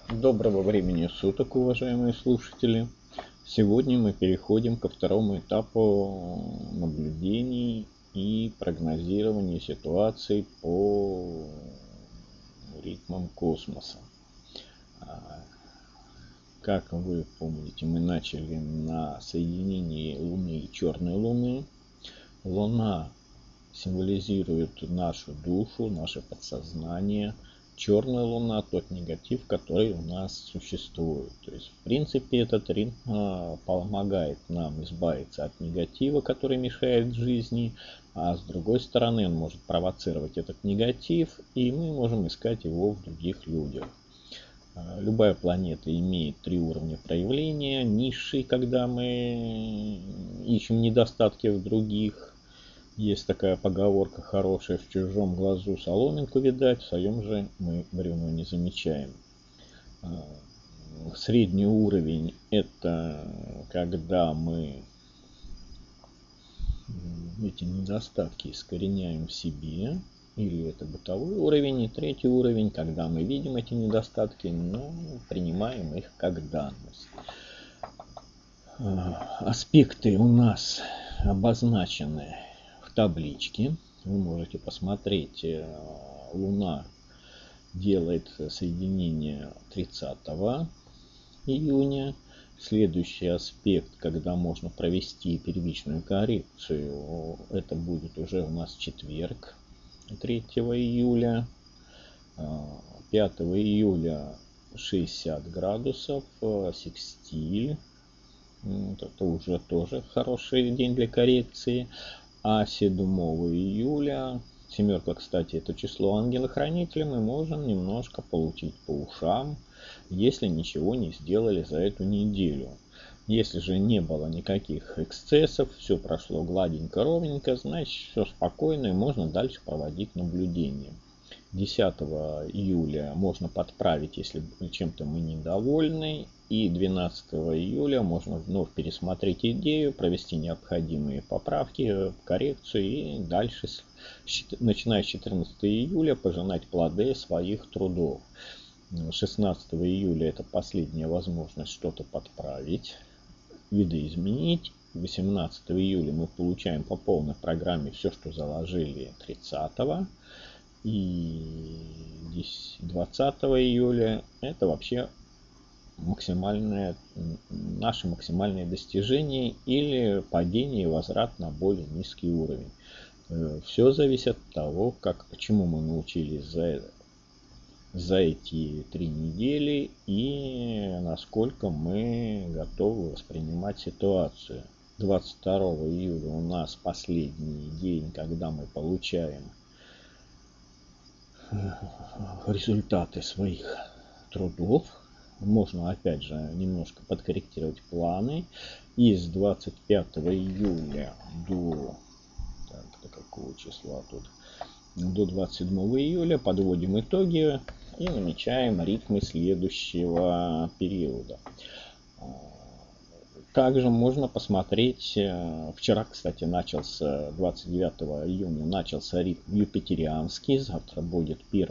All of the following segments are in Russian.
Доброго времени суток, уважаемые слушатели! Сегодня мы переходим ко второму этапу наблюдений и прогнозирования ситуаций по ритмам космоса. Как вы помните, мы начали на соединении Луны и черной Луны. Луна символизирует нашу душу, наше подсознание. Черная Луна – тот негатив, который у нас существует. То есть, в принципе, этот ритм помогает нам избавиться от негатива, который мешает жизни, а с другой стороны он может провоцировать этот негатив, и мы можем искать его в других людях. Любая планета имеет 3 уровня проявления. Низший, когда мы ищем недостатки в других. Есть такая поговорка хорошая: в чужом глазу соломинку видать, в своем же мы бревно не замечаем. Средний уровень — это когда мы эти недостатки искореняем в себе, или это бытовой уровень. И третий уровень, когда мы видим эти недостатки, но принимаем их как данность. Аспекты у нас обозначены в табличке. Вы можете посмотреть. Луна делает соединение 30 июня. Следующий аспект, когда можно провести первичную коррекцию, это будет уже у нас четверг, 3 июля. 5 июля 60 градусов, секстиль. Это уже тоже хороший день для коррекции. А 7 июля, семерка, кстати, это число ангела-хранителя, мы можем немножко получить по ушам, если ничего не сделали за эту неделю. Если же не было никаких эксцессов, все прошло гладенько, ровненько, значит все спокойно и можно дальше проводить наблюдение. 10 июля можно подправить, если чем-то мы недовольны. И 12 июля можно вновь пересмотреть идею, провести необходимые поправки, коррекцию и дальше, начиная с 14 июля, пожинать плоды своих трудов. 16 июля это последняя возможность что-то подправить, видоизменить. 18 июля мы получаем по полной программе все, что заложили 30. И 20 июля это вообще наше максимальное достижение или падение и возврат на более низкий уровень. Все зависит от того, почему мы научились за эти 3 недели и насколько мы готовы воспринимать ситуацию. 22 июля у нас последний день, когда мы получаем результаты своих трудов. Можно опять же немножко подкорректировать планы. И с 25 июля до какого числа тут? До 27 июля подводим итоги и намечаем ритмы следующего периода. Также можно посмотреть, вчера, кстати, 29 июня начался ритм юпитерианский, завтра будет 1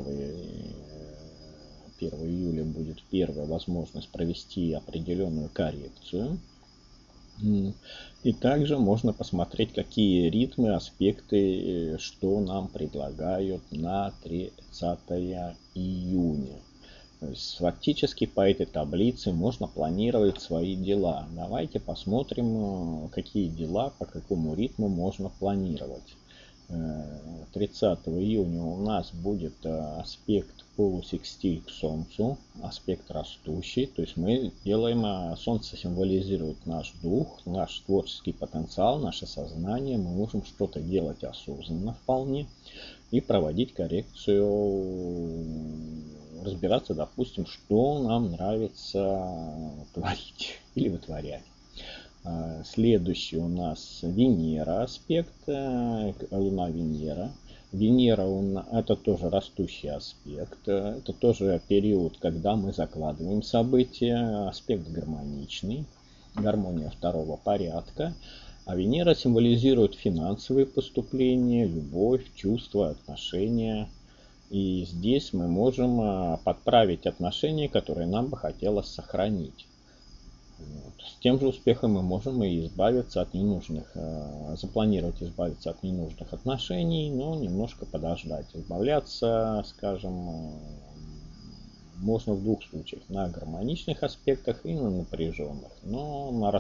июля будет первая возможность провести определенную коррекцию. И также можно посмотреть, какие ритмы, аспекты, что нам предлагают на 30 июня. То есть фактически по этой таблице можно планировать свои дела. Давайте посмотрим, какие дела, по какому ритму можно планировать. 30 июня у нас будет аспект полусекстиль к Солнцу, аспект растущий. То есть мы делаем, Солнце символизирует наш дух, наш творческий потенциал, наше сознание. Мы можем что-то делать осознанно вполне и проводить коррекцию, разбираться, допустим, что нам нравится творить или вытворять. Следующий у нас Венера аспект, Луна-Венера. Венера это тоже растущий аспект, это тоже период, когда мы закладываем события, аспект гармоничный, гармония второго порядка. А Венера символизирует финансовые поступления, любовь, чувства, отношения. И здесь мы можем подправить отношения, которые нам бы хотелось сохранить. Вот. С тем же успехом мы можем и избавиться от ненужных, запланировать избавиться от ненужных отношений, но немножко подождать. Избавляться, скажем, можно в двух случаях: на гармоничных аспектах и на напряженных. Но на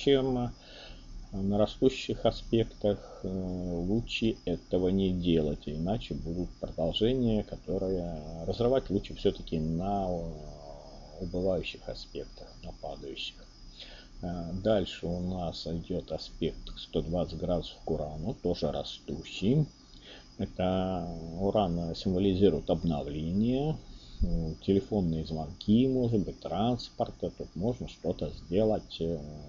растущих аспектах лучше этого не делать, иначе будут продолжения, которые разрывать лучше все-таки на убывающих аспектах, на падающих. Дальше у нас идет аспект 120 градусов к Урану, тоже растущий. Это Уран символизирует обновление, телефонные звонки, может быть, транспорта. Тут можно что-то сделать,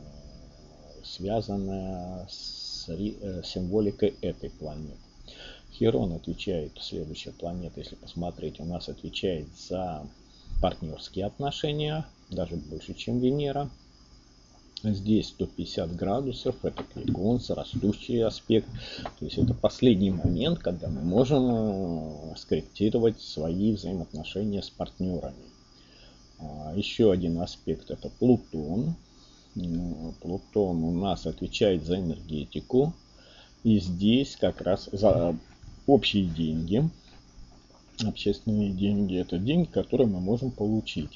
связанное с символикой этой планеты. Хирон отвечает, следующая планета, если посмотреть, у нас отвечает за партнерские отношения, даже больше, чем Венера. Здесь 150 градусов, это Криконс, растущий аспект. То есть это последний момент, когда мы можем скорректировать свои взаимоотношения с партнерами. Еще один аспект — это Плутон. Плутон у нас отвечает за энергетику. И здесь как раз за общие деньги. Общественные деньги — это деньги, которые мы можем получить.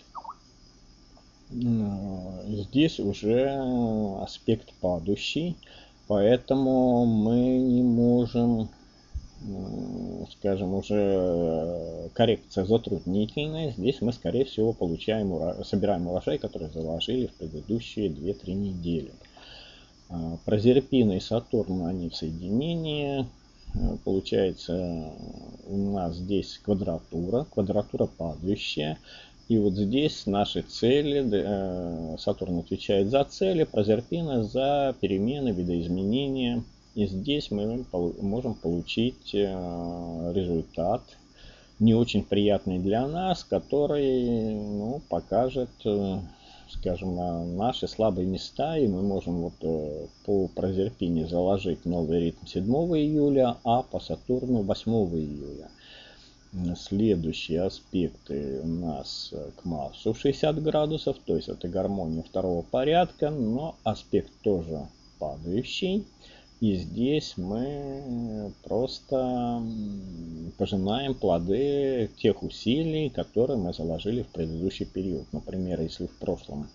Здесь уже аспект падающий, поэтому мы не можем, скажем, уже коррекция затруднительная. Здесь мы, скорее всего, собираем урожай, который заложили в предыдущие 2-3 недели. Прозерпина и Сатурн, они в соединении. Получается, у нас здесь квадратура падающая. И вот здесь наши цели, Сатурн отвечает за цели, Прозерпина за перемены, видоизменения. И здесь мы можем получить результат, не очень приятный для нас, который покажет, скажем, наши слабые места. И мы можем вот по Прозерпине заложить новый ритм 7 июля, а по Сатурну 8 июля. Следующие аспекты у нас к Марсу 60 градусов, то есть это гармония второго порядка, но аспект тоже падающий. И здесь мы просто пожинаем плоды тех усилий, которые мы заложили в предыдущий период. Например, если в прошлом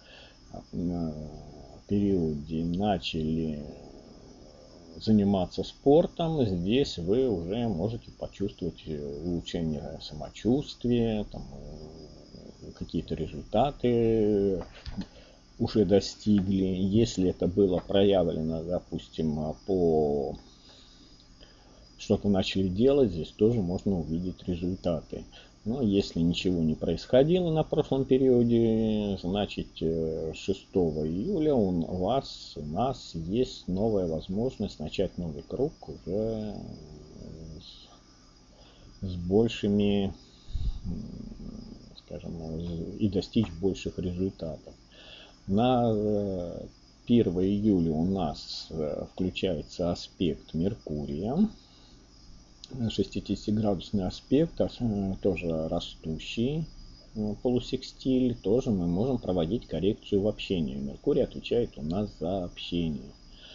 периоде начали заниматься спортом, здесь вы уже можете почувствовать улучшение самочувствия, какие-то результаты уже достигли. Если это было проявлено, допустим, по что-то начали делать, здесь тоже можно увидеть результаты. Но если ничего не происходило на прошлом периоде, значит 6 июля у нас есть новая возможность начать новый круг уже с большими, скажем, и достичь больших результатов. На 1 июля у нас включается аспект Меркурия. 60-градусный аспект, тоже растущий полусекстиль, тоже мы можем проводить коррекцию в общении. Меркурий отвечает у нас за общение.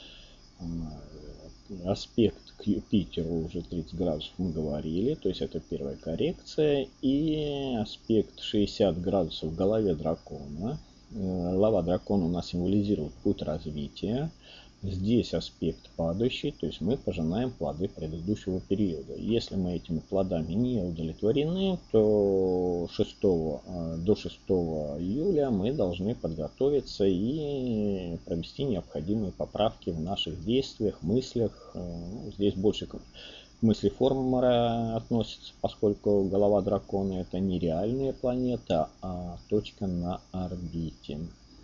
Аспект к Юпитеру уже 30 градусов мы говорили, то есть это первая коррекция. И аспект 60 градусов в голове дракона. Голова дракона у нас символизирует путь развития. Здесь аспект падающий, то есть мы пожинаем плоды предыдущего периода. Если мы этими плодами не удовлетворены, то до 6 июля мы должны подготовиться и провести необходимые поправки в наших действиях, мыслях. Здесь больше к мыслеформа относится, поскольку голова дракона — это не реальная планета, а точка на орбите.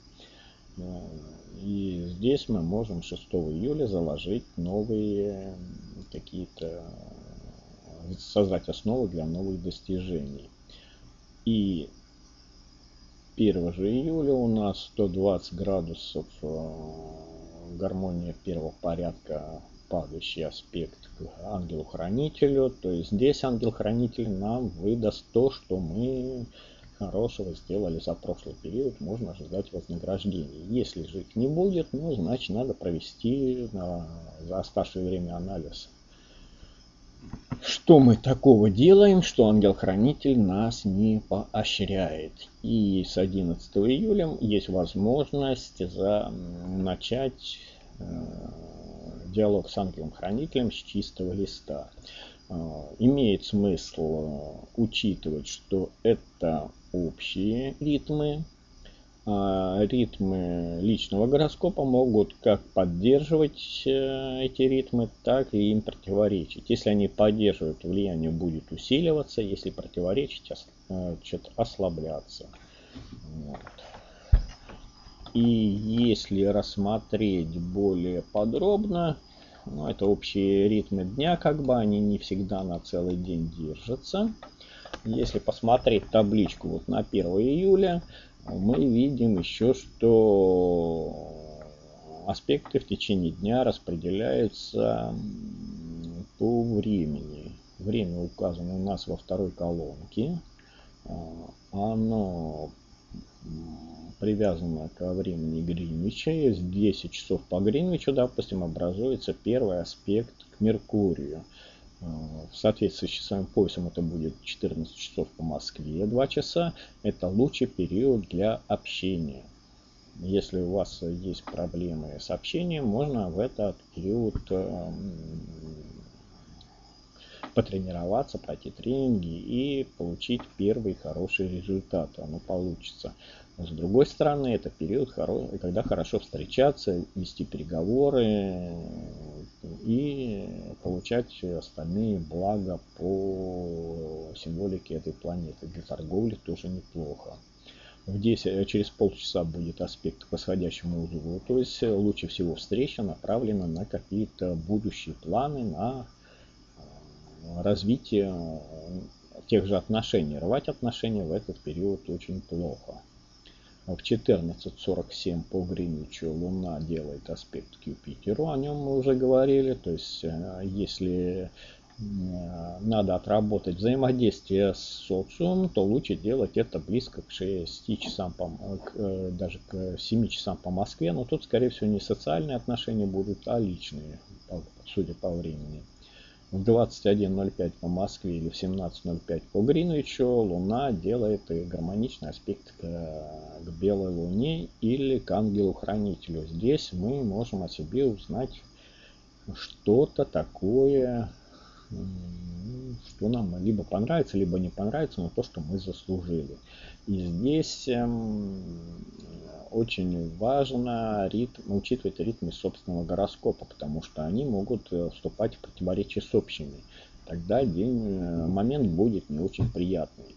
И здесь мы можем 6 июля заложить новые какие-то, создать основы для новых достижений. И 1 же июля у нас 120 градусов гармония первого порядка падающий аспект к ангелу-хранителю. То есть здесь ангел-хранитель нам выдаст то, что мы хорошего сделали за прошлый период, можно ожидать вознаграждения. Если же их не будет, ну, значит, надо провести за оставшее время анализ. Что мы такого делаем, что ангел-хранитель нас не поощряет. И с 11 июля есть возможность начать диалог с ангелом-хранителем с чистого листа. Имеет смысл учитывать, что это общие ритмы. Ритмы личного гороскопа могут как поддерживать эти ритмы, так и им противоречить. Если они поддерживают, влияние будет усиливаться, если противоречить, ослабляться. Вот. И если рассмотреть более подробно, ну, это общие ритмы дня, как бы они не всегда на целый день держатся. Если посмотреть табличку вот на 1 июля, мы видим еще, что аспекты в течение дня распределяются по времени. Время указано у нас во второй колонке. Оно привязано ко времени Гринвича. С 10 часов по Гринвичу, допустим, образуется первый аспект к Меркурию. В соответствии с часовым поясом это будет 14 часов по Москве, 2 часа. Это лучший период для общения. Если у вас есть проблемы с общением, можно в этот период потренироваться, пройти тренинги и получить первый хороший результат. Оно получится. С другой стороны, это период, когда хорошо встречаться, вести переговоры и получать остальные блага по символике этой планеты. Для торговли тоже неплохо. Через полчаса будет аспект к восходящему узлу, то есть лучше всего встреча направлена на какие-то будущие планы, на развитие тех же отношений. Рвать отношения в этот период очень плохо. В 14:47 по Гринвичу Луна делает аспект к Юпитеру, о нем мы уже говорили. То есть, если надо отработать взаимодействие с социумом, то лучше делать это близко к 6 часам, даже к 7 часам по Москве. Но тут, скорее всего, не социальные отношения будут, а личные, судя по времени. В 21:05 по Москве или в 17:05 по Гринвичу Луна делает гармоничный аспект к Белой Луне или к Ангелу-Хранителю. Здесь мы можем о себе узнать что-то такое, что нам либо понравится, либо не понравится, но то, что мы заслужили. И здесь очень важно учитывать ритмы собственного гороскопа, потому что они могут вступать в противоречие с общими. Тогда момент будет не очень приятный.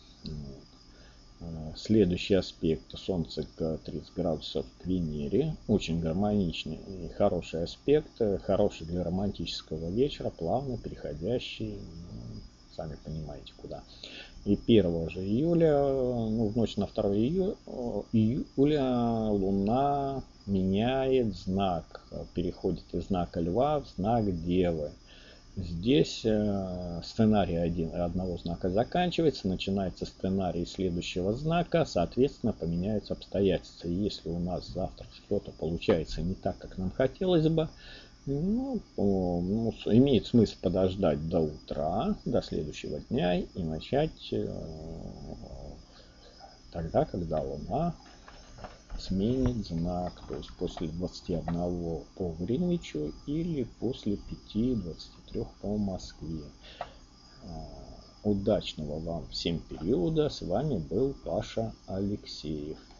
Следующий аспект Солнце к 30 градусов к Венере. Очень гармоничный и хороший аспект. Хороший для романтического вечера, плавно переходящий, сами понимаете, куда. И 1 же июля, в ночь на 2 июля Луна меняет знак. Переходит из знака Льва в знак Девы. Здесь сценарий одного знака заканчивается, начинается сценарий следующего знака, соответственно, поменяются обстоятельства. Если у нас завтра что-то получается не так, как нам хотелось бы, имеет смысл подождать до утра, до следующего дня и начать тогда, когда Луна сменит знак, то есть после 21 по Гринвичу или после 5:23 по Москве. Удачного вам всем периода. С вами был Паша Алексеев.